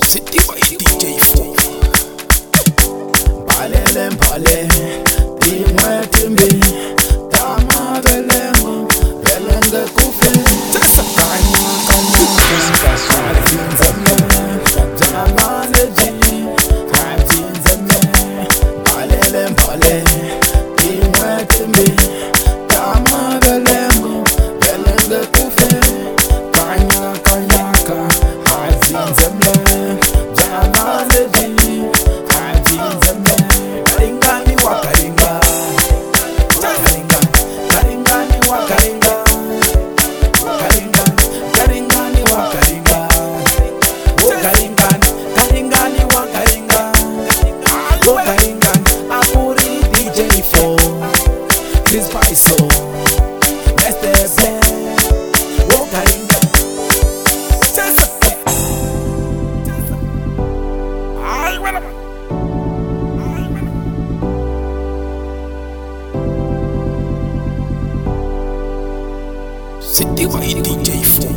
City by DJ Four. Balele mbale, timwe timbi, tama belengo, belenge kufe. Kanya kanya, zinzeme, jamane ji, zinzeme. Balele mbale, timwe timbi, tama belengo, belenge kufe. Kanya kanya ka, zinzeme, jamane ji. This Paiso, let's dance. Wokaringa, City by DJ Four.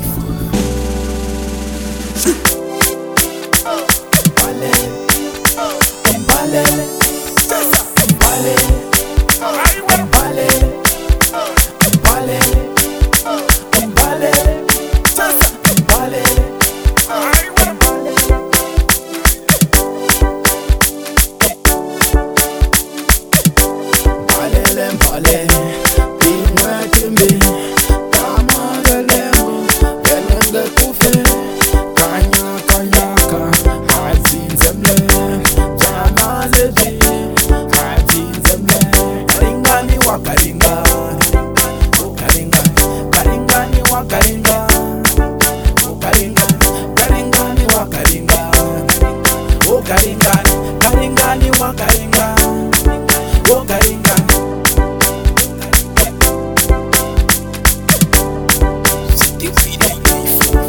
Karingani wa karinga, oh karinga. City by DJ Four.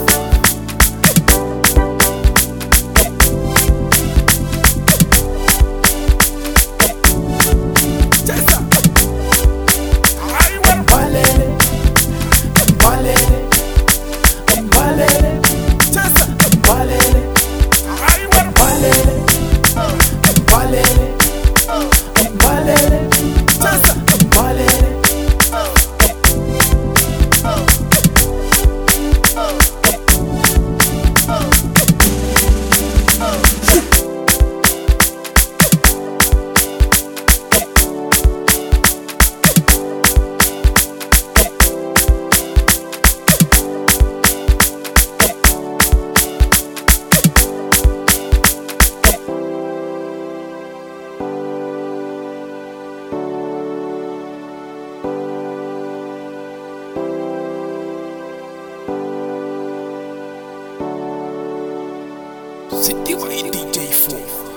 City by DJ Four.